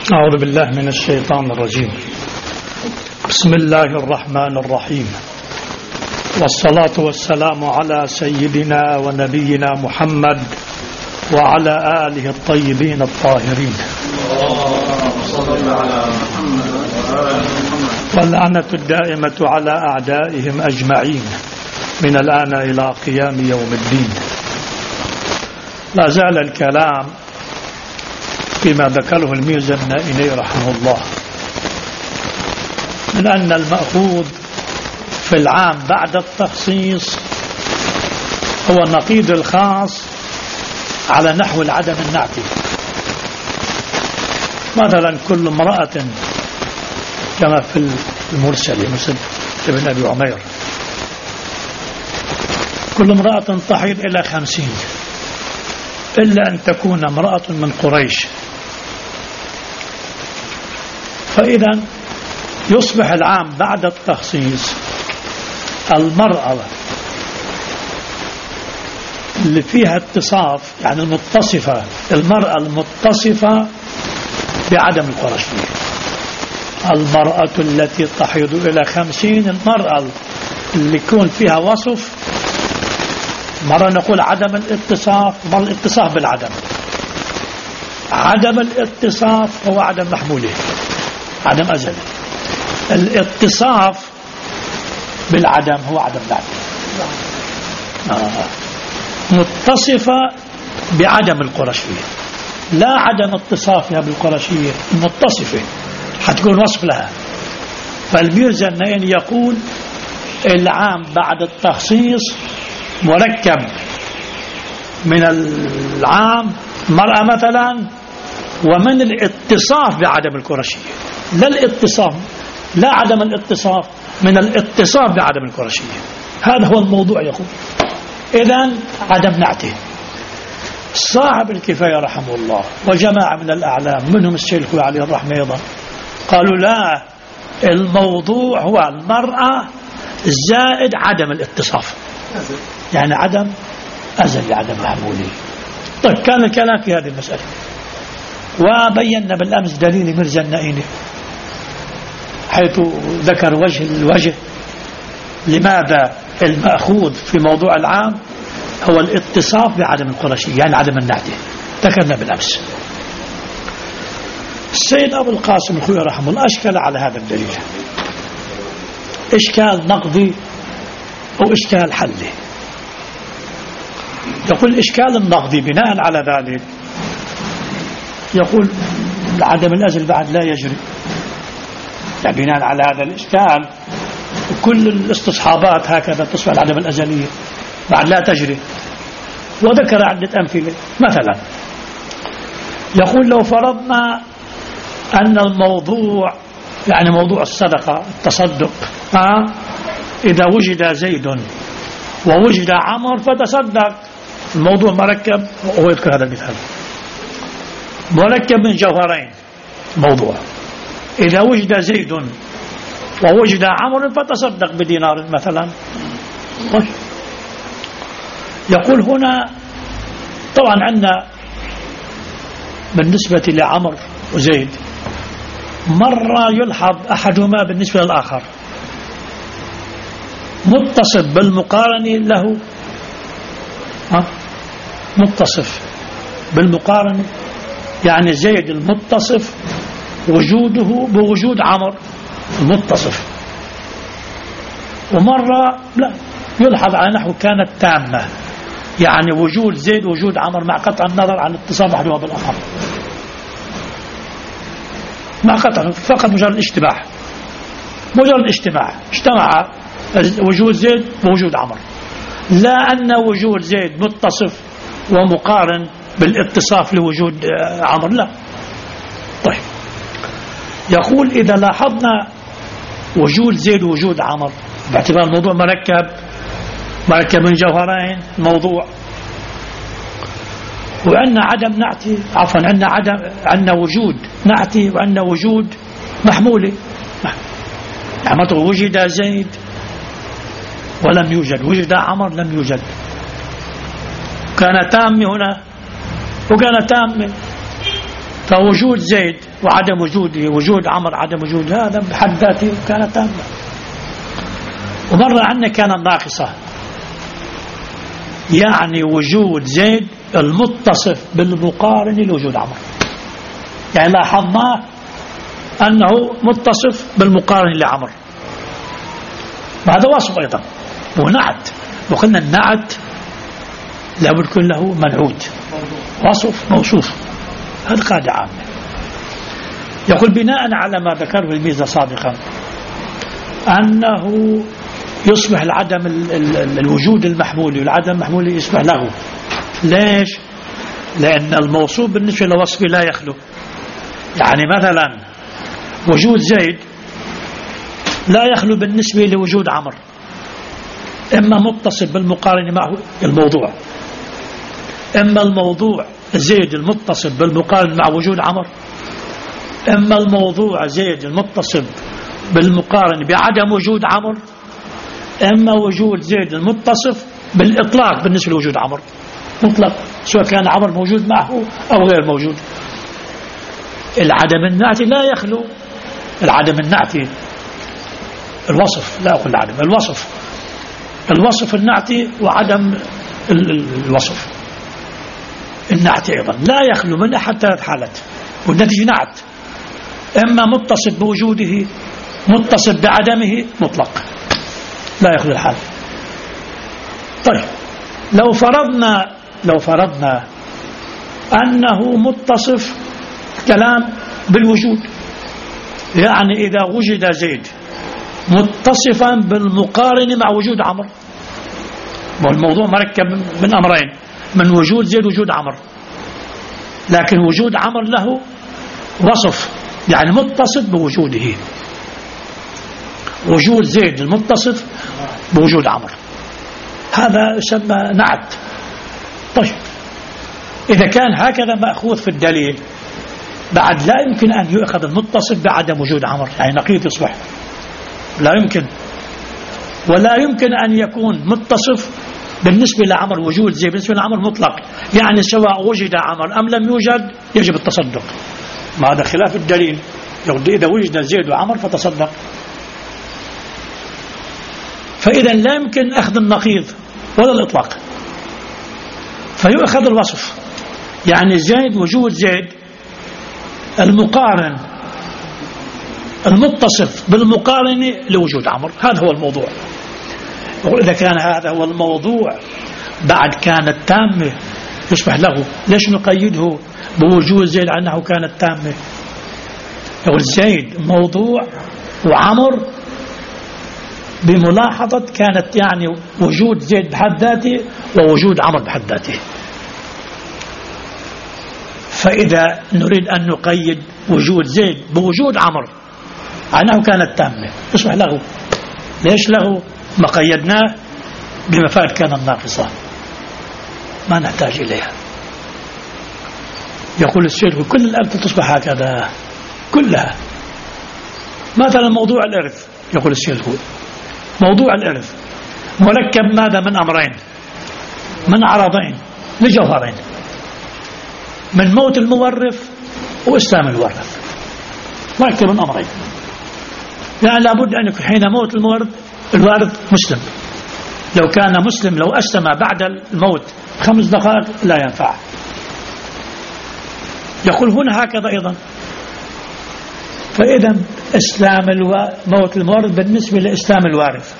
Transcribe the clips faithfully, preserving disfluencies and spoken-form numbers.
أعوذ بالله من الشيطان الرجيم. بسم الله الرحمن الرحيم، والصلاة والسلام على سيدنا ونبينا محمد وعلى آله الطيبين الطاهرين، واللعنة الدائمة على أعدائهم أجمعين من الآن إلى قيام يوم الدين. لا زال الكلام فيما ذكره الميرزا النائني رحمه الله من أن المأخوذ في العام بعد التخصيص هو النقيض الخاص على نحو العدم النعتي. مثلا كل امرأة كما في المرسل مسلم ابن أبي عمير، كل امرأة تحيض إلى خمسين إلا أن تكون امرأة من قريش، فإذا يصبح العام بعد التخصيص المرأة اللي فيها اتصاف، يعني المتصفة، المرأة المتصفة بعدم القرشية، المرأة التي تحيض إلى خمسين، المرأة اللي يكون فيها وصف، مرة نقول عدم الاتصاف، مرة الاتصاف بالعدم. عدم الاتصاف هو عدم محموله، عدم أزل. الاتصاف بالعدم هو عدم بعد. آه. متصفة بعدم القرشية، لا عدم اتصافها بالقرشية، متصفة حتكون وصف لها. فالميرزا النائني يقول العام بعد التخصيص مركب من العام مرأة مثلا ومن الاتصاف بعدم القرشية، لا الاتصاف، لا عدم الاتصاف، من الاتصاف بعدم القرشية. هذا هو الموضوع. يقول إذن عدم نعته. صاحب الكفاية رحمه الله وجماعة من الأعلام منهم الشيخ علي الرحمة أيضا قالوا لا، الموضوع هو المرأة زائد عدم الاتصاف، يعني عدم أزل عدم محمولي. طيب كان الكلام في هذه المسألة، وبينا بالأمس دليل ميرزا النائني حيث ذكر وجه الوجه لماذا المأخوذ في موضوع العام هو الاتصاف بعدم القرشية، يعني عدم النعته. ذكرنا بالأمس. السيد أبو القاسم الخوي رحمه الله أشكل على هذا الدليل إشكال نقضي أو إشكال حلي. يقول الإشكال النقضي بناء على ذلك، يقول عدم الأزل بعد لا يجري، يعني بناء على هذا الإشكال كل الاستصحابات هكذا تصبح العدم الأزلية بعد لا تجري. وذكر عدة أمثلة. مثلا يقول لو فرضنا أن الموضوع، يعني موضوع الصدقة التصدق، ها إذا وجد زيد ووجد عمر فتصدق، الموضوع مركب. وهو يذكر هذا المثال مركب من جوهرين. موضوع إذا وجد زيد ووجد عمر فتصدق بدينار مثلا. يقول هنا طبعا عندنا بالنسبة لعمر وزيد مرة يلحظ أحدهما بالنسبة للآخر متصف بالمقارنة له، ها متصف بالمقارنة، يعني زيد المتصف وجوده بوجود عمر المتصف. ومرة لا يلحظ على نحو كانت تامة، يعني وجود زيد وجود عمر مع قطع النظر عن اتصال أحدهما بالآخر، مع قطع فقط مجرد اشتباه، مجرد اجتماع، اجتمع وجود زيد ووجود عمر، لا أن وجود زيد متصف ومقارن بالاتصاف لوجود عمر، لا. طيب يقول إذا لاحظنا وجود زيد ووجود عمر باعتبار الموضوع مركب مركب من جوهرين موضوع، وعندنا عدم نعتي، عفوا عندنا عدم، عندنا وجود نعتي وعندنا وجود محمولي. يعني وجد زيد ولم يوجد، وجد عمر لم يوجد، كان تام هنا وكان تام. فوجود زيد وعدم وجوده، وجود عمر عدم وجود، هذا بحد ذاته كان تاما. ومرة عندنا كان ناقصة، يعني وجود زيد المتصف بالمقارن لوجود عمر، يعني لاحظنا أنه متصف بالمقارن لعمر، وهذا وصف أيضا ونعت. وقلنا النعت لابد يكون له منعوت، وصف موصوف، هذا قاعدة عامة. يقول بناء على ما ذكره الميزة سابقا أنه يصبح العدم ال ال ال الوجود المحمولي والعدم المحمولي يصبح له. ليش؟ لأن الموصوف بالنسبة لوصفه لا يخلو. يعني مثلا وجود زيد لا يخلو بالنسبة لوجود عمر، إما متصل بالمقارنة معه الموضوع، إما الموضوع زيد المتصل بالمقارنة مع وجود عمر، إما الموضوع زيد المتصل بالمقارنة بعدم وجود عمر، إما وجود زيد المتصف بالإطلاق بالنسبة لوجود عمر مطلق، سواء كان عمر موجود معه أو غير موجود. العدم النعتي لا يخلو، العدم النعتي الوصف، لا أقول العدم، الوصف الوصف النعتي وعدم الوصف النعتي أيضا لا يخلو من أحد ثلاث حالات، والنتيجة نعت، إما متصف بوجوده، متصف بعدمه مطلق، لا يخلو الحال. طيب لو فرضنا لو فرضنا أنه متصف كلام بالوجود، يعني إذا وجد زيد متصفا بالمقارنة مع وجود عمر، والموضوع مركب من أمرين، من وجود زيد وجود عمر، لكن وجود عمر له وصف، يعني متصف بوجوده، وجود زيد المتصف بوجود عمر، هذا يسمى نعت. طيب إذا كان هكذا مأخوذ في الدليل، بعد لا يمكن أن يؤخذ المتصف بعدم وجود عمر، يعني نقيض يصبح، لا يمكن. ولا يمكن أن يكون متصف بالنسبة لعمر وجود زيد بالنسبة لعمر مطلق، يعني سواء وجد عمر أم لم يوجد يجب التصدق، ما هذا خلاف الدليل. إذا وجد زيد وعمر فتصدق. فإذا لا يمكن أخذ النقيض ولا الإطلاق، فيؤخذ الوصف، يعني زيد وجود زيد المقارن المتصف بالمقارنة لوجود عمر، هذا هو الموضوع. إذا كان هذا هو الموضوع بعد كانت تامة يصبح له، ليش نقيده بوجود زيد عنه كانت تامة؟ يقول زيد موضوع وعمر بملاحظة كانت، يعني وجود زيد بحد ذاته ووجود عمر بحد ذاته. فإذا نريد أن نقيد وجود زيد بوجود عمر عنه كانت تامة يصبح له. ليش له؟ ما قيدناه بمفاد كان الناقصة، ما نحتاج إليها. يقول الشيخ كل الأمثلة تصبح هكذا كلها. مثلا موضوع الإرث، يقول الشيخ موضوع الإرث مركب ماذا؟ من أمرين، من عرضين لجوهرين، من موت المورث وإسلام الورث، مركب من أمرين. يعني لابد أن يكون حين موت المورث الوارث مسلم، لو كان مسلم لو أسلم بعد الموت خمس دقائق لا ينفع. يقول هنا هكذا أيضا. فإذا إسلام الو... موت المورث بالنسبة لإسلام الوارث،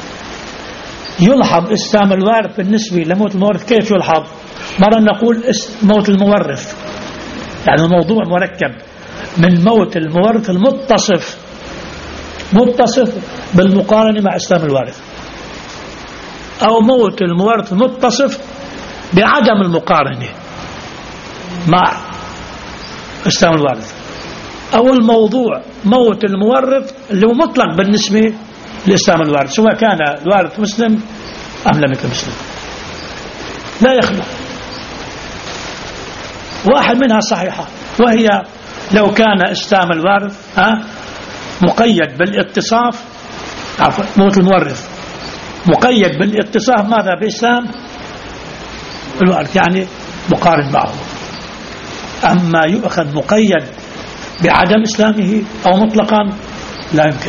يلحظ إسلام الوارث بالنسبة لموت المورث. كيف يلحظ؟ مرة نقول موت المورث، يعني الموضوع مركب من موت المورث المتصف متصف بالمقارنة مع إسلام الوارث، أو موت المورث المتصف بعدم المقارنة مع إسلام الوارث، أو الموضوع موت المورث اللي هو مطلق بالنسبة لإسلام الوارث، سواء كان الوارث مسلم أم لم يكن مسلم، لا يخلو. واحد منها صحيحة، وهي لو كان إسلام الوارث ها مقيد بالاتصاف، عفوا موت المورث مقيد بالاتصاف ماذا؟ بإسلام الوارث، يعني مقارن معه. أما يؤخذ مقيد بعدم إسلامه أو مطلقا لا يمكن.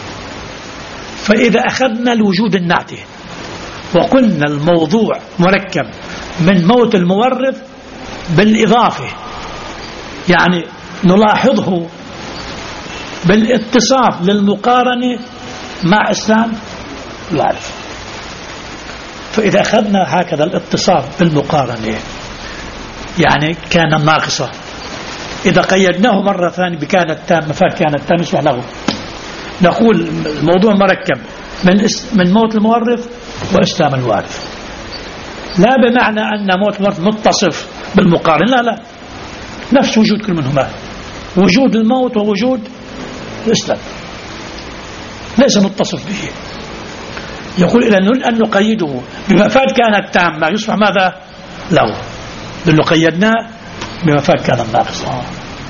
فإذا أخذنا الوجود النعته وقلنا الموضوع مركب من موت المورث بالإضافة، يعني نلاحظه بالاتصاف للمقارنة مع إسلام الوارث. فإذا أخذنا هكذا الاتصاف بالمقارنة يعني كان ناقصة، إذا قيدناه مرة ثانية بكانت تامة فكانت تامة يصبح له. نقول الموضوع مركب من من موت المورث وإسلام الوارث، لا بمعنى أن موت المورث متصف بالمقارنة، لا لا، نفس وجود كل منهما، وجود الموت ووجود الإسلام ليس متصف به. يقول إذا نريد أن نقيده بمفاد كانت تامة يصبح ماذا له؟ لأنه قيدناه بمفاد كانت ناقصة.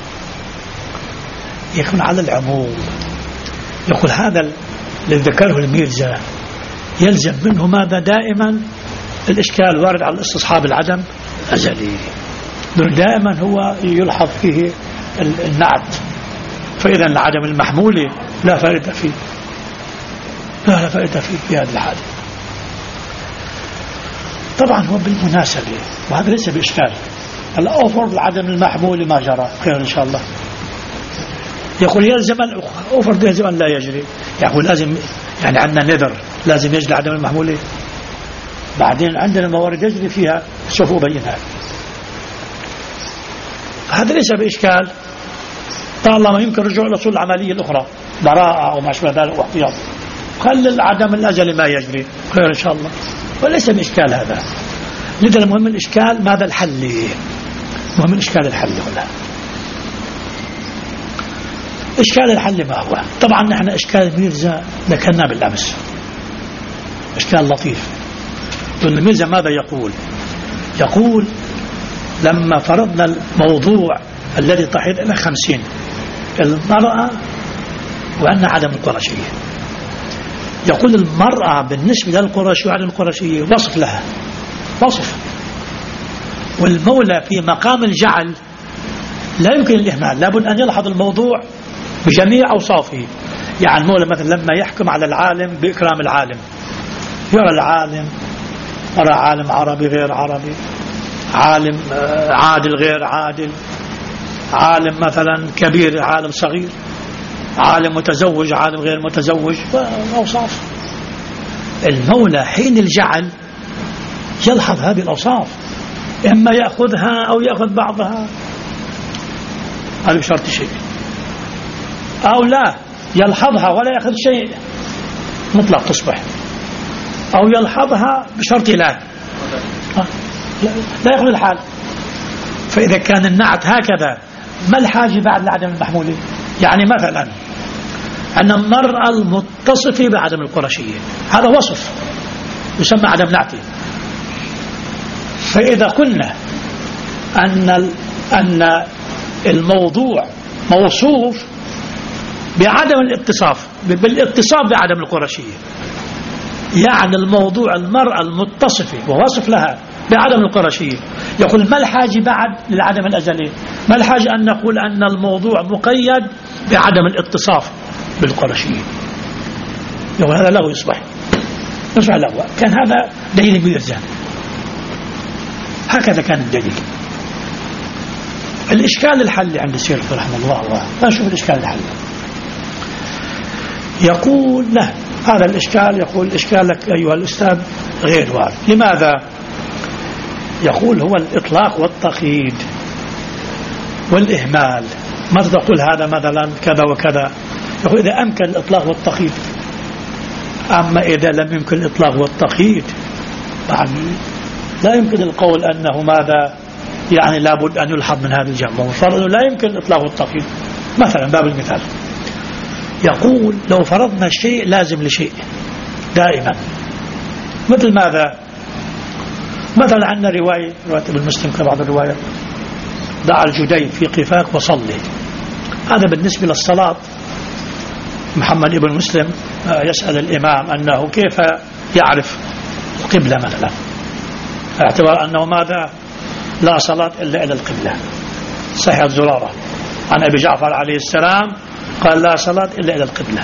يكون على العموم. يقول هذا الذي ذكره الميرزا يلزم منه ماذا؟ دائما الإشكال وارد على الاستصحاب العدم الأزلي، دائما هو يلحظ فيه النعت. فإذا العدم المحمول لا فائدة فيه، لا لا فائدة فيه في هذه الحالة. طبعا هو بالمناسبة وهذا ليس بإشكال، الأوفر العدم المحمول ما جرى خير إن شاء الله. يقول يلزم الأوفر يلزم أن لا يجري، يقول لازم يعني عندنا نذر لازم يجري عدم المحمول، بعدين عندنا موارد يجري فيها سوف أبينها. هذا ليس بإشكال طالما يمكن رجوع الأصول العملية الأخرى براءة أو ما شابه ذلك واحتياط، خلي العدم الأزلي ما يجري خير إن شاء الله، وليس بإشكال هذا. لذا المهم الإشكال ماذا الحل؟ مهم الإشكال الحل هنا. إشكال الحل ما هو؟ طبعا نحن إشكال الميرزا ذكرنا بالأمس، إشكال لطيف. الميرزا ماذا يقول؟ يقول لما فرضنا الموضوع الذي تحيط إلى خمسين، المرأة وأن عدم القرشية، يقول المرأة بالنسبة للقرشية وعدم القرشية وصف لها وصف، والمولى في مقام الجعل لا يمكن الإهمال، لابد أن يلحظ الموضوع بجميع أوصافه. يعني المولى مثلا لما يحكم على العالم بإكرام العالم، يرى العالم يرى عالم عربي غير عربي، عالم عادل غير عادل، عالم مثلا كبير عالم صغير، عالم متزوج عالم غير متزوج، أوصاف. المولى حين الجعل يلحظ هذه الأوصاف، إما يأخذها أو يأخذ بعضها، هذا بشرط شيء، أو لا يلحظها ولا يأخذ شيء مطلق تصبح، أو يلحظها بشرط لا لا يأخذ الحال. فإذا كان النعت هكذا ما الحاجة بعد لعدم المحمولة؟ يعني مثلا أن المرأة المتصفة بعدم القرشية هذا وصف يسمى عدم نعته. فإذا قلنا أن أن الموضوع موصوف بعدم الاتصاف بالاتصاف بعدم القرشية، يعني الموضوع المرأة المتصفة ووصف لها بعدم القرشية، يقول ما الحاجة بعد للعدم الأزلي؟ ما الحاجة أن نقول أن الموضوع مقيد بعدم الاتصاف بالقرشية؟ يقول هذا له يصبح يصبح له. كان هذا دليل ميرزا، هكذا كان الدليل. الإشكال الحل عند السيد رحمه الله، ما نشوف الإشكال الحل. يقول لا، هذا الإشكال يقول إشكالك أيها الأستاذ غير وارد. لماذا؟ يقول هو الإطلاق والتقييد والإهمال. ماذا تقول هذا مثلا كذا وكذا؟ يقول إذا أمكن الإطلاق والتقييد، أما إذا لم يمكن الإطلاق والتقييد يعني لا يمكن القول أنه ماذا يعني لابد أن يلحظ من هذا الجمع، وفرض لا يمكن الإطلاق والتقييد. مثلا باب المثال يقول لو فرضنا شيء لازم لشيء دائما، مثل ماذا؟ مثلا عندنا رواية رواية ابن مسلم كبعض الروايات دع الجدي في قفاك وصلي، هذا بالنسبة للصلاة. محمد ابن مسلم يسأل الإمام أنه كيف يعرف القبلة مثلا، اعتبر أنه ماذا لا صلاة إلا إلى القبلة، صحيح زرارة عن أبي جعفر عليه السلام قال لا صلاة إلا إلى القبلة.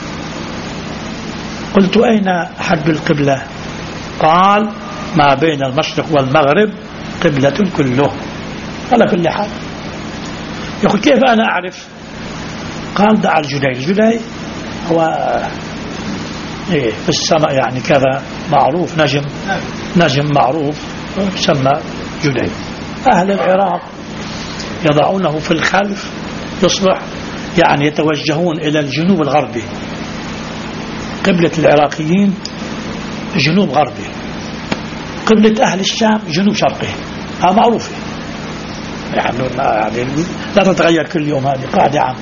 قلت أين حد القبلة؟ قال ما بين المشرق والمغرب قبلة كله. على كل حال يقول كيف أنا أعرف؟ قال دع الجدي. الجدي هو إيه في السماء يعني كذا معروف، نجم نجم معروف يسمى جدي. أهل العراق يضعونه في الخلف يصبح يعني يتوجهون إلى الجنوب الغربي. قبلة العراقيين جنوب غربي، قبلة أهل الشام جنوب شرقي. ها معروفة يعني لا تتغير كل يوم، هذه قاعدة عامة.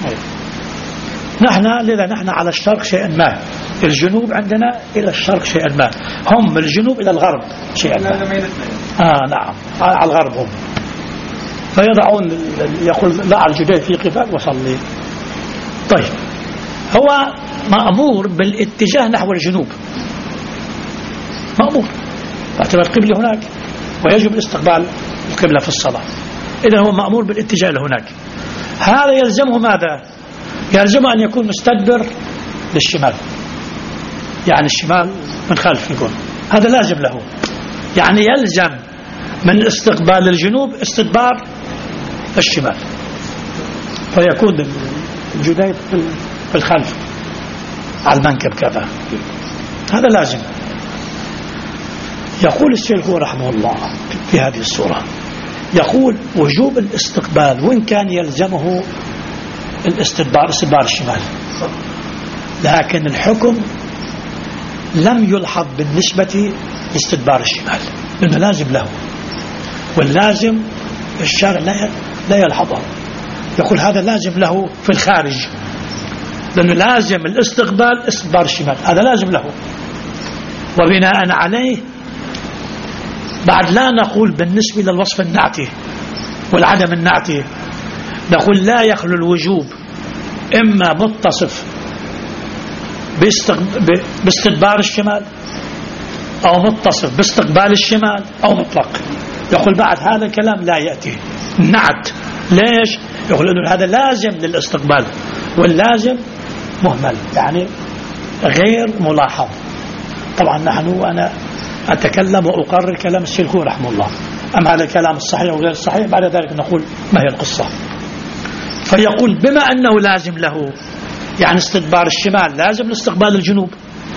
نحن لذا نحن على الشرق شيئا ما، الجنوب عندنا إلى الشرق شيئا ما، هم الجنوب إلى الغرب شيئا ما. آه نعم على الغرب هم. فيضعون يقول لا الجدي في قبال وصلي. طيب هو مأمور بالاتجاه نحو الجنوب، مأمور باعتبار القبلة هناك ويجب استقبال القبلة في الصلاة. إذا هو مأمور بالاتجاه لهناك. هذا يلزمه ماذا؟ يلزمه أن يكون مستدبر للشمال، يعني الشمال من خلف يكون، هذا لازم له. يعني يلزم من استقبال الجنوب استدبار الشمال، فيكون الجدي في الخلف على المنكب كذا، هذا لازم. يقول الشيخ رحمه الله في هذه السورة، يقول وجوب الاستقبال وإن كان يلزمه الاستدبار استدبار الشمال، لكن الحكم لم يلحظ بالنسبة لاستدبار الشمال لأنه لازم له، واللازم الشارع لا يلحظه. يقول هذا لازم له في الخارج لأنه لازم الاستقبال استدبار الشمال، هذا لازم له. وبناء عليه بعد لا نقول بالنسبة للوصف النعتي والعدم النعتي، نقول لا يخلو الوجوب إما متصف باستدبار الشمال أو متصف باستقبال الشمال أو مطلق. يقول بعد هذا الكلام لا يأتي نعت. ليش؟ يقول إنه هذا لازم للاستقبال واللازم مهمل يعني غير ملاحظ. طبعا نحن وأنا أتكلم وأقرر كلام الشيخ رحمه الله، أما هذا الكلام الصحيح وغير الصحيح بعد ذلك نقول ما هي القصة. فيقول بما أنه لازم له يعني استدبار الشمال لازم لاستقبال الجنوب،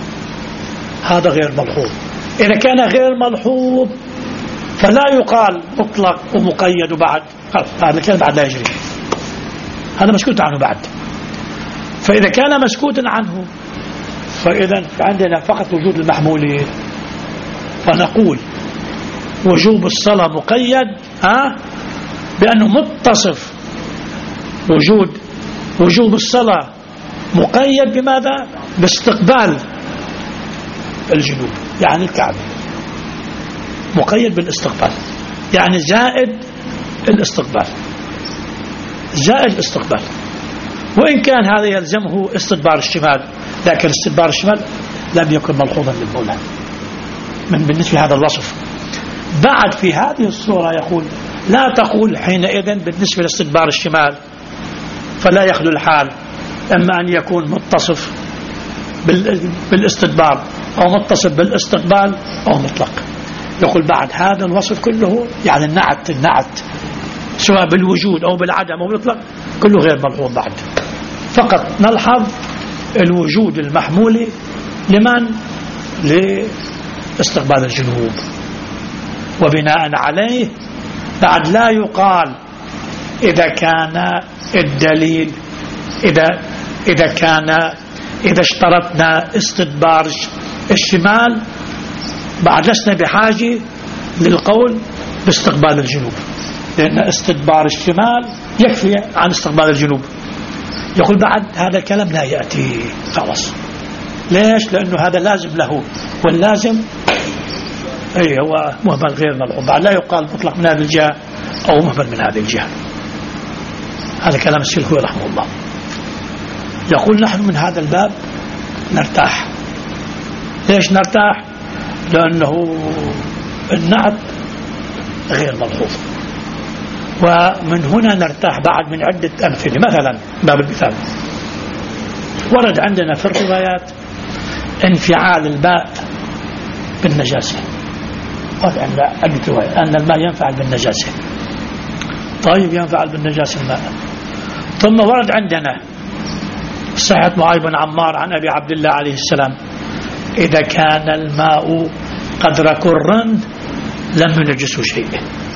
هذا غير ملحوظ. إذا كان غير ملحوظ فلا يقال مطلق ومقيد وبعد هذا الكلام بعد لا يجري، هذا مسكوت عنه بعد. فإذا كان مسكوت عنه فإذا عندنا فقط وجود المحمولين، فنقول وجوب الصلاة مقيد ها بأنه متصف وجود وجوب الصلاة مقيد بماذا؟ باستقبال الجنوب يعني الكعبة، مقيد بالاستقبال يعني زائد الاستقبال، زائد الاستقبال. وإن كان هذا يلزمه استدبار الشمال، لكن استدبار الشمال لم يكن ملحوظا للمولى من بالنسبة لهذا الوصف. بعد في هذه الصورة يقول لا تقول حينئذ بالنسبة لاستدبار الشمال فلا يخلو الحال إما أن يكون متصف بالاستدبار أو متصف بالاستقبال أو مطلق. يقول بعد هذا الوصف كله يعني النعت النعت سواء بالوجود أو بالعدم أو بالإطلاق كله غير ملحوظ بعد، فقط نلحظ الوجود المحمول لمن؟ لاستقبال الجنوب. وبناء عليه بعد لا يقال إذا كان الدليل إذا إذا كان إذا اشترطنا استدبار الشمال بعد لسنا بحاجة للقول باستقبال الجنوب، لأن استدبار الشمال يكفي عن استقبال الجنوب. يقول بعد هذا الكلام لا يأتي خلاص. ليش؟ لأنه هذا لازم له، واللازم أي هو مهمل غير ملحوظ، بعد لا يقال مطلق من هذه الجهة أو مهمل من هذه الجهة. هذا كلام الشيخ رحمه الله. يقول نحن من هذا الباب نرتاح. ليش نرتاح؟ لأنه النعت غير ملحوظ ومن هنا نرتاح بعد من عدة أمثلة. مثلا باب المثال، ورد عندنا في الروايات انفعال الماء بالنجاسة. ورد عندنا عدة روايات أن الماء ينفعل بالنجاسة. طيب ينفعل بالنجاسة الماء. ثم ورد عندنا صحة معاذ بن عمار عن أبي عبد الله عليه السلام: إذا كان الماء قدر كر لم ينجسه شيء.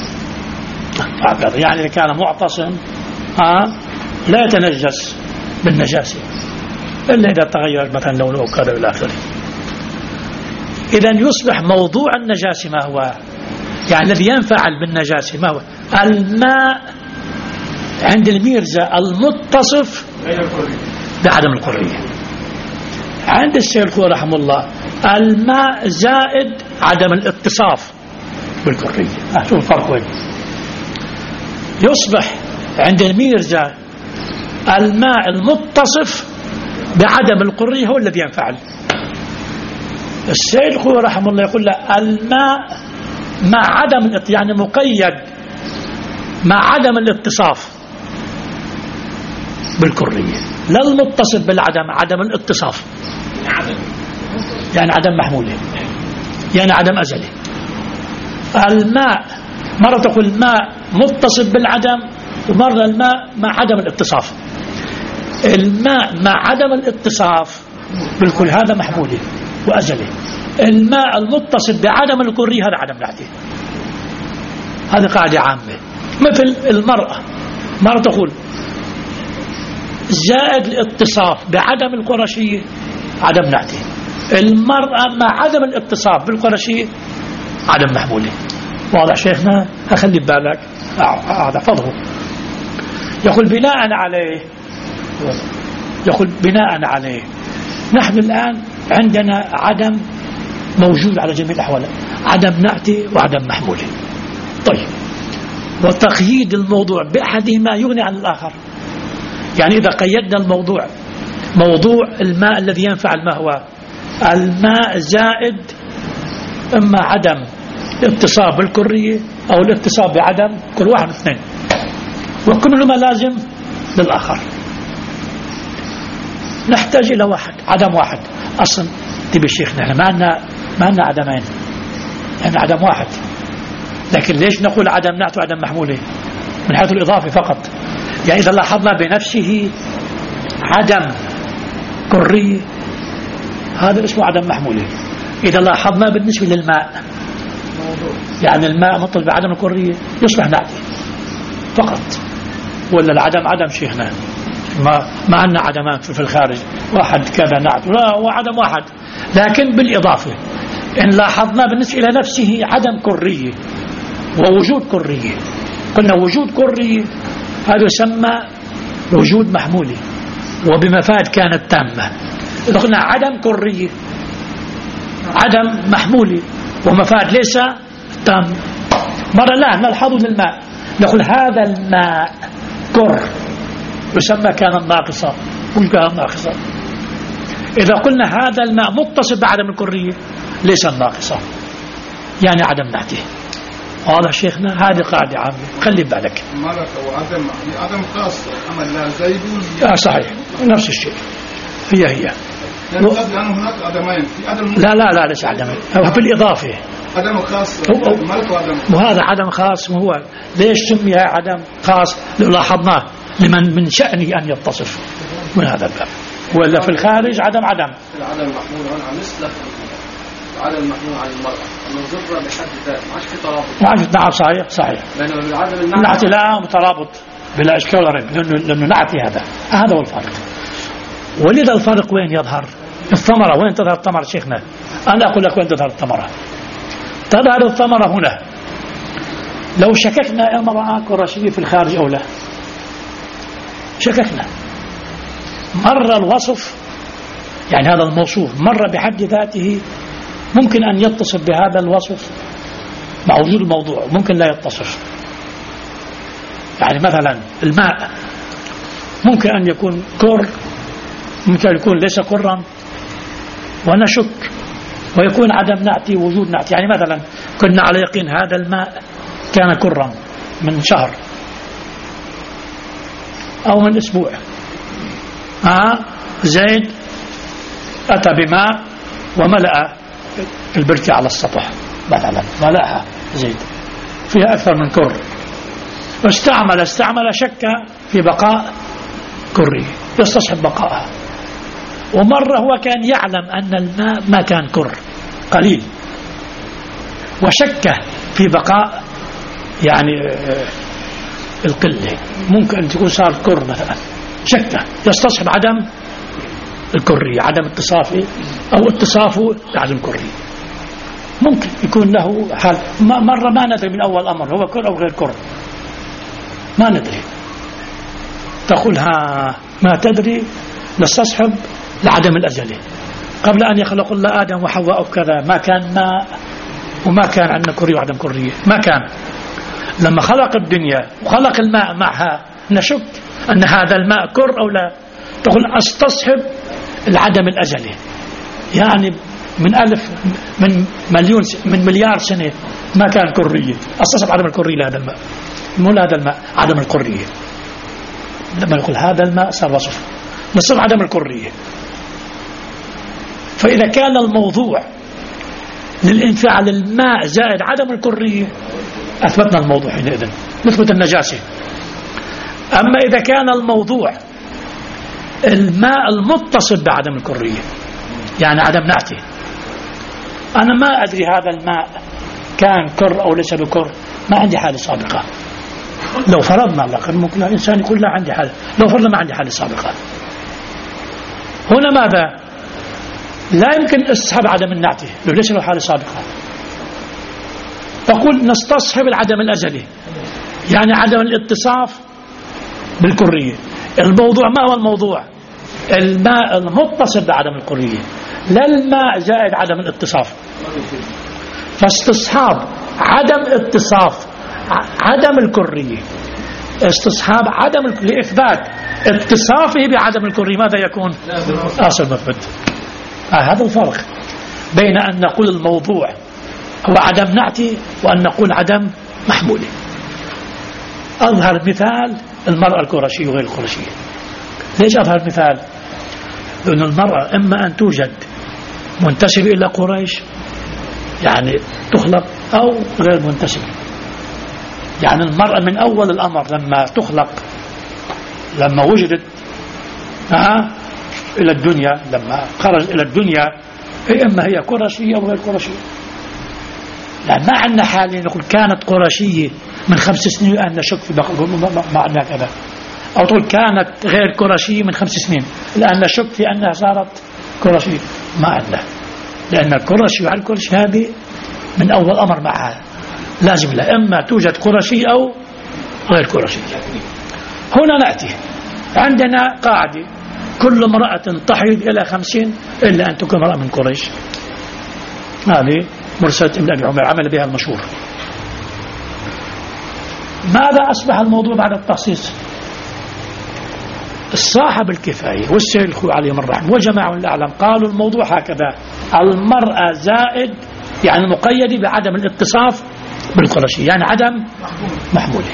يعني إذا كان معتصم لا يتنجس بالنجاسة إلا إذا تغير مثلا لونه وكذا إلى آخره. إذن يصبح موضوع النجاسة ما هو؟ يعني الذي ينفعل بالنجاسة ما هو؟ الماء عند الميرزا المتصف بعدم القرية. عند السيد الخوي رحمه الله الماء زائد عدم الاتصاف بالقرية. شوف الفرق وين. يصبح عند الميرزا الماء المتصف بعدم القرية هو الذي ينفعل. السيد الخوي رحمه الله يقول له الماء مع عدم، يعني مقيد مع عدم الاتصاف بالكرية، لا المتصف بالعدم، عدم الاتصاف يعني عدم محمولة، يعني عدم أزلي. الماء مرة تقول الماء متصف بالعدم، ومرة الماء مع عدم الاتصاف. الماء مع عدم الاتصاف بالكل هذا محمولة وأزلي. الماء المتصف بعدم الكري هذا عدم نعتي. هذه قاعدة عامة. مثل المرأة، مرة تقول زائد الاتصاف بعدم القرشية عدم نعتي. المرأة مع عدم الاتصاف بالقرشية عدم محمولة. واضح شيخنا؟ أخلي ببالك هذا فضله. يقول بناء عليه يقول بناء عليه نحن الآن عندنا عدم موجود على جميع الأحوال، عدم نعتي وعدم محمولة. طيب، وتقييد الموضوع بأحدهما يغني عن الآخر. يعني إذا قيدنا الموضوع موضوع الماء الذي ينفعل ما هو؟ الماء زائد إما عدم اتصاب بالكرية أو الاتصاب بعدم كل واحد من اثنين، وكلهما لازم للآخر. نحتاج إلى واحد، عدم واحد. أصلا تبي الشيخ نحن ما عندنا ما عندنا عدمين، يعني عدم واحد. لكن ليش نقول عدم نعت وعدم محمولة؟ من حيث الإضافة فقط. يعني إذا لاحظنا بنفسه عدم كري هذا اسمه عدم محمولة. إذا لاحظنا بالنسبة للماء يعني الماء مطل بعدم الكرية يصبح نعتي فقط. ولا العدم عدم شيخنا ما ما عندنا عدمان في الخارج، واحد كذا نعت لا هو عدم واحد، لكن بالإضافة إن لاحظنا بالنسبة إلى نفسه عدم كرية ووجود كرية، قلنا وجود كرية هذا يسمى وجود محمولي وبمفاد كانت تامة. إذا قلنا عدم كرية عدم محمولي ومفاد ليس تام، مرة لا نلحظه للماء نقول هذا الماء كر يسمى كان ناقصا وكان ناقصا. إذا قلنا هذا الماء متصل بعدم الكرية ليس ناقصا، يعني عدم نعته. واضح شيخنا؟ هذه قاعدة عامة خلي بالك. مالك وعدم عدم خاص أما لا زيد آه صحيح نفس الشيء هي هي لأنه هناك عدمين في عدم لا لا لا ليس عدمين، هو بالإضافة عدم خاص مالك وعدم وهذا عدم خاص. وهو ليش سمي عدم خاص؟ لاحظناه لمن من شأنه أن يتصف من هذا الباب، ولا في الخارج عدم عدم العدم محمول عن مثل العدم محمول عن المرأة أنه ضرر بحد ذاته ما عادش في ترابط. نعم صحيح صحيح بينما العدم المعنى نعتي لا مترابط بلا إشكال ولا ريب، لأنه لأنه نعتي هذا هذا هو الفرق. ولذا الفرق وين يظهر؟ الثمرة وين تظهر الثمرة شيخنا؟ أنا أقول لك وين تظهر الثمرة. تظهر الثمرة هنا لو شككنا امرأة كرشية في الخارج أو لا، شككنا مر الوصف يعني هذا الموصوف مر بحد ذاته ممكن أن يتصف بهذا الوصف مع وجود الموضوع، ممكن لا يتصف. يعني مثلا الماء ممكن أن يكون كر، ممكن يكون ليس كرا ونشك، ويكون عدم نعتي وجود نعتي. يعني مثلا كنا على يقين هذا الماء كان كرا من شهر أو من أسبوع. آه زيد أتى بماء وملأ البركة على السطح مثلا، ملأها زيد فيها أكثر من كر، واستعمل استعمل شك في بقاء كره، يستصحب بقائها. ومرة هو كان يعلم أن الماء ما كان كر قليل، وشك في بقاء يعني القلة، ممكن أن تكون صار كر مثلا، شك يستصحب عدم الكرية، عدم اتصافه أو اتصافه بعدم كرية. ممكن يكون له حال، مرة ما ندري من أول أمر هو كر أو غير كر، ما ندري. تقولها ما تدري نستصحب لعدم الأزلي. قبل أن يخلق الله آدم وحواء كذا ما كان ماء وما كان عندنا كرية وعدم كرية، ما كان. لما خلق الدنيا وخلق الماء معها نشك أن هذا الماء كر أو لا. تقول أستصحب العدم الأزلي، يعني من ألف من مليون من مليار سنة ما كان كرية، أستصحب عدم الكرية لهذا الماء، مو لهذا الماء عدم الكرية. لما نقول هذا الماء صار وصف نصف عدم الكرية. فإذا كان الموضوع للانفعال الماء زائد عدم الكرية أثبتنا الموضوع حينئذ، نثبت النجاسة. أما إذا كان الموضوع الماء المتصل بعدم الكرية يعني عدم نعته، أنا ما أدري هذا الماء كان كر أو ليس بكر، ما عندي حالة سابقة. لو فرضنا لقد ممكن الإنسان يقول لا عندي حالة، لو فرضنا ما عندي حالة سابقة، هنا ماذا؟ لا يمكن استصحاب عدم النعته لو ليس له حالة سابقة. تقول نستصحب العدم الأزلي يعني عدم الاتصاف بالكرية. الموضوع ما هو الموضوع؟ الماء المتصل بعدم الكرية، لا الماء زائد عدم الاتصاف. فاستصحاب عدم اتصاف عدم الكرية، استصحاب عدم لإثبات اتصافه بعدم الكرية ماذا يكون؟ أصل مثبت. آه هذا الفرق بين أن نقول الموضوع هو عدم نعتي وأن نقول عدم محموله. أظهر مثال المرأة القرشية وغير القرشية. ليش أظهر مثال؟ لأن المرأة إما أن توجد منتسبة إلى قريش يعني تخلق، أو غير منتسبة. يعني المرأة من أول الأمر لما تخلق، لما وجدت آه إلى الدنيا، لما خرج إلى الدنيا إما هي قرشية أو غير قرشية. يعني ما عندنا حالة نقول كانت قرشية من خمس سنين الآن نشك في بقى، ما عندنا كذا. أو تقول كانت غير قرشية من خمس سنين الآن نشك في أنها صارت قرشية، ما عندنا. لأن القرشي وعلى القرشي هذه من أول أمر معها لازم لا إما توجد قرشي أو غير قرشي. هنا نأتي عندنا قاعدة كل امرأة تحيض إلى خمسين إلا أن تكون امرأة من قريش. هذه مرسلة ابن أبي عمر عمل بها المشهور. ماذا أصبح الموضوع بعد التخصيص؟ الصاحب الكفاية والسيد الخوي عليهم الرحمة وجماعة الأعلم قالوا الموضوع هكذا: المرأة زائد يعني مقيدة بعدم الاتصاف بالقرشي، يعني عدم محموله.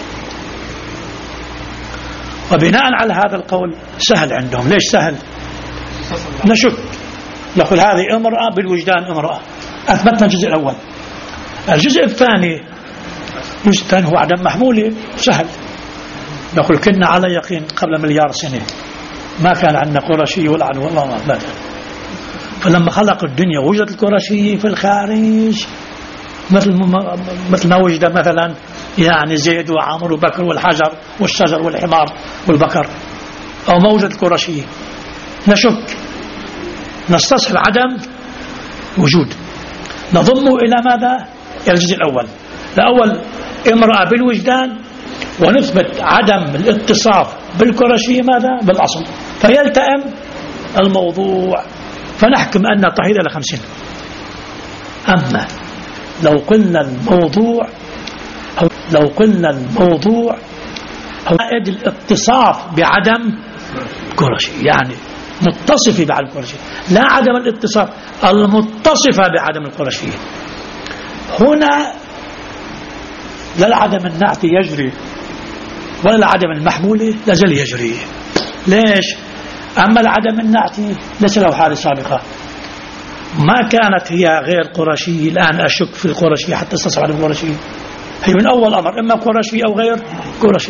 وبناء على هذا القول سهل عندهم. ليش سهل؟ نشك نقول هذه امرأة بالوجدان امرأة، أثبتنا الجزء الأول. الجزء الثاني الجزء الثاني هو عدم محموله، سهل. نقول كنا على يقين قبل مليار سنة ما كان عندنا قرشي ولا عن والله ما. فلما خلق الدنيا وجدت القرشي في الخارج مثل ما مثل ما وجد مثلا يعني زيد وعمر وبكر والحجر والشجر والحمار والبكر، أو ما وجد القرشي. نشك نستصحب عدم وجود، نضم إلى ماذا؟ إلى الجزء الأول. الأول امرأة بالوجدان، ونثبت عدم الاتصاف بالقرشي ماذا؟ بالأصل، فيلتئم الموضوع فنحكم أن تحيض إلى خمسين. أما لو قلنا الموضوع أو لو قلنا الموضوع هو الاتصاف بعدم قرشي، يعني متصفة بعدم القرشي، لا عدم الاتصاف، المتصفة بعدم القرشي. هنا لا عدم النعت يجري ولا العدم المحمول لازال يجري. ليش؟ أما العدم النعتي ليس له حالة سابقة، ما كانت هي غير قرشي، الآن أشك في القرشي حتى استصحب عدم القرشي، هي من أول أمر إما قرشي أو غير قرشي.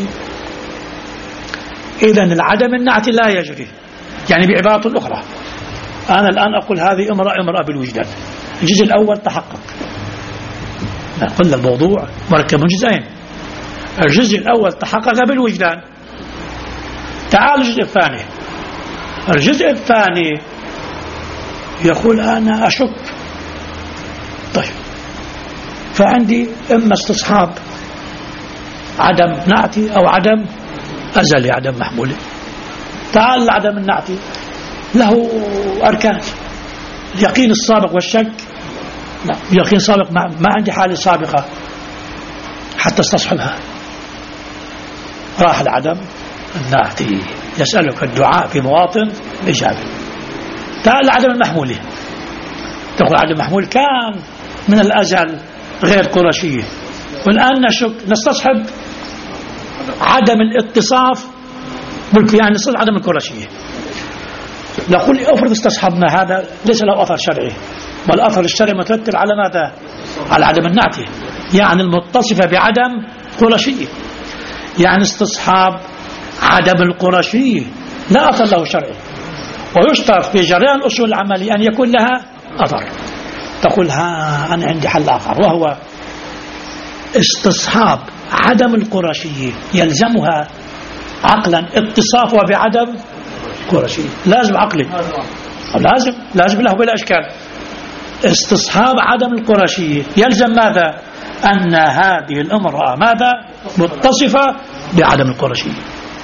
إذن العدم النعتي لا يجري. يعني بعبارة أخرى، أنا الآن أقول هذه امرأة امرأة بالوجدان، الجزء الأول تحقق، قلنا الموضوع مركب من جزئين، الجزء الأول تحقق بالوجدان. تعال الجزء الثاني، الجزء الثاني يقول أنا أشك. طيب، فعندي إما استصحاب عدم نعتي أو عدم أزلي، عدم محمولي. تعال العدم النعتي له أركان، اليقين السابق والشك. لا، اليقين سابق ما, ما عندي حالة سابقة حتى استصحبها، راح العدم النعتي. يسألك الدعاء في مواطن الإجابة. تعال العدم المحمولي، تقول عدم محمول كان من الأزل غير قرشية، والآن نشك نستصحب عدم الاتصاف، يعني نستصحب عدم القرشية. نقول أفرض استصحبنا هذا ليس له أثر شرعي، بل أثر الشرعي مترتب على ماذا؟ على عدم النعتي، يعني المتصفة بعدم قرشية. يعني استصحاب عدم القرشية لا أثر له شرعي، ويشترط في جريان الأصول العملية أن يكون لها أثر. تقول ها أنا عندي حل آخر، وهو استصحاب عدم القرشية يلزمها عقلا اتصافها بعدم قرشية، لازم عقلي، لازم لازم له بلا إشكال. استصحاب عدم القرشية يلزم ماذا؟ أن هذه الامرأة ماذا؟ متصفة بعدم القرشية،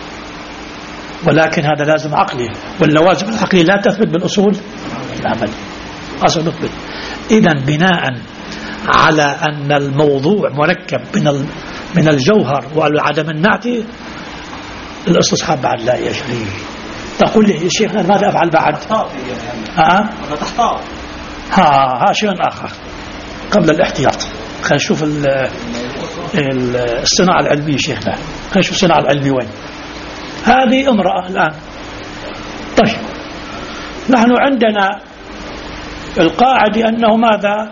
ولكن هذا لازم عقلي، واللوازم العقلية لا تثبت بالأصول العملية، أصل نثبت. إذن بناء على أن الموضوع مركب من من الجوهر والعدم النعتي، الاستصحاب بعد لا يجري. تقول لي يا شيخ ماذا أفعل بعد؟ ها تحتاط. ها ها شيء آخر قبل الاحتياط. خلينا نشوف الصناعة العلمية شيخنا، خلينا نشوف الصناعة العلمية وين. هذه امرأة الآن. طيب، نحن عندنا القاعدة أنه ماذا؟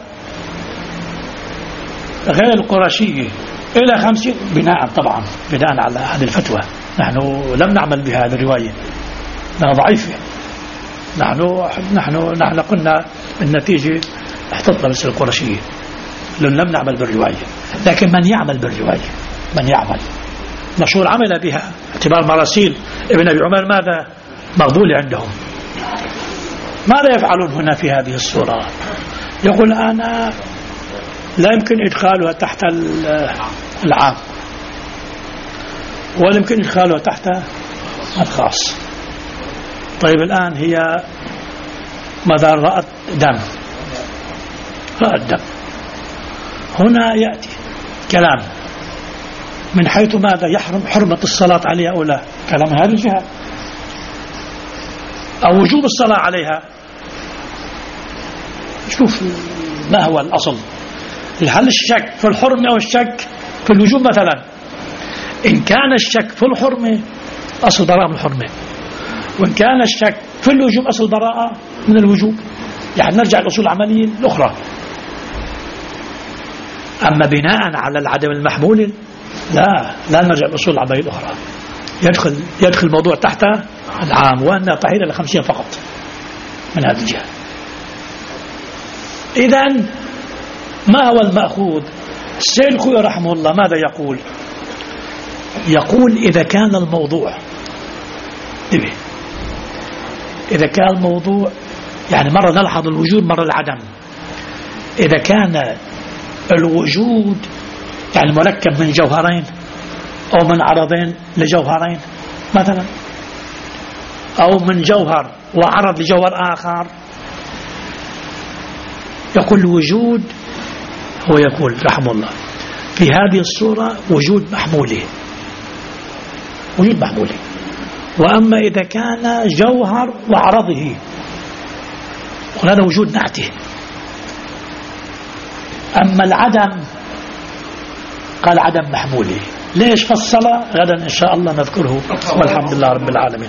غير القرشية إلى خمسين، بناء طبعا بناء على هذه الفتوى. نحن لم نعمل بها هذه الرواية، انها ضعيفة. نحن نحن نحن قلنا النتيجة احتطنا بس القرشية، لم نعمل بالرواية. لكن من يعمل بالرواية، من يعمل مشهور عمل بها، اعتبار مراسيل ابن أبي عمر ماذا؟ مقبول عندهم. ماذا يفعلون هنا في هذه الصورة؟ يقول أنا لا يمكن إدخالها تحت العام، ولا يمكن إدخالها تحت الخاص. طيب الآن هي ماذا؟ رأت دم، رأت دم. هنا يأتي كلام من حيث ماذا؟ يحرم حرمة الصلاة عليها أو لا، كلام من هذه الجهة، أو وجوب الصلاة عليها. شوف ما هو الأصل، هل الشك في الحرمة أو الشك في الوجوب مثلا؟ إن كان الشك في الحرمة أصل براءة من الحرمة، وإن كان الشك في الوجوب أصل براءة من الوجوب. يعني نرجع الأصول العملية الأخرى. أما بناء على العدم المحمول لا لا نرجع الأصول العملية الأخرى، يدخل يدخل الموضوع تحت العام، وأنها طهيرة لخمسين فقط من هذه الجهة. إذن ما هو المأخوذ؟ السيد الخوي رحمه الله ماذا يقول؟ يقول إذا كان الموضوع إيه؟ إذا كان الموضوع يعني مرة نلحظ الوجود مرة العدم. إذا كان الوجود يعني مركب من جوهرين أو من عرضين لجوهرين مثلا، أو من جوهر وعرض لجوهر آخر، يقول الوجود هو يقول رحمه الله في هذه الصورة وجود محمولي، وجود محمولي. وأما إذا كان جوهر وعرضه وهذا وجود نعته. أما العدم قال عدم محمولي، ليش فصل غدا إن شاء الله نذكره، والحمد لله رب العالمين.